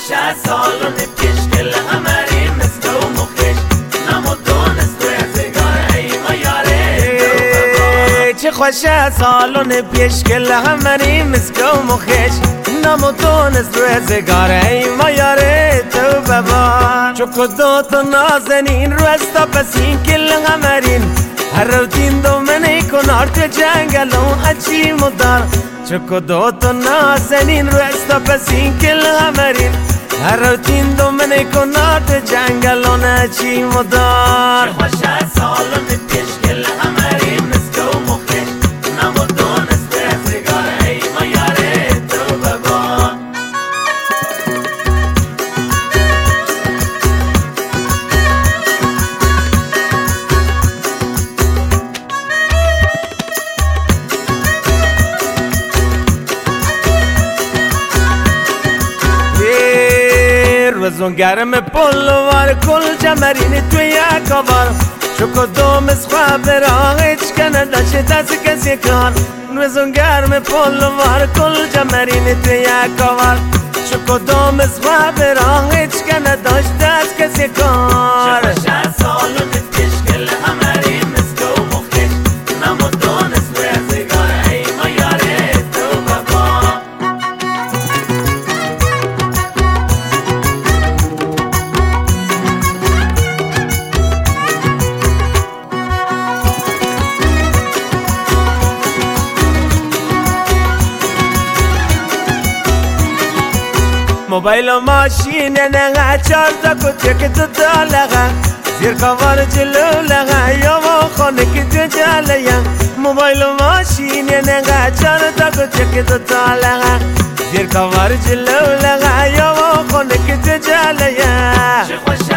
خوشه سالون پیشگل همری مسکه و مخش نمودونست روزگار ای ما یاره چه خوشه سالون پیشگل همری مسکه و مخش نمودونست روزگار ای ما یاره تو ببار چو کدوت نازنین روستا پسین کل همرین هر روتین دو منی کنار تو جنگلون اچی مدار چو کدوت نازنین روستا پسین کل همرین هر روتین دو منی کنار تو جنگلون اچی مدار چه خوشه سالون پیشگل همری مسکه و مخش نمودونست روزگار ای ما یاره تو ببار روزون گرم پلوار کل جمرین توی یک آوار چو کدوم از خواب را هیچ کنه داشته دست کسی کار روزون گرم پلوار کل جمرین توی یک آوار چو کدوم از خواب را هیچ کنه داشته دست کسی کار چه خوشه سالون پیشگل همری مسکه و مخش نمودونست روزگار ای ما یاره تو ببار موبایل و ماشین نگه چار تا کچه که تو دالغه زیر کوار جلو لغه یا و خانه که تو جالگه موبایل و ماشین نگه چار تا کچه که تو دالغه زیر کوار جلو لغه یا و خانه که تو جالگه چه خوشه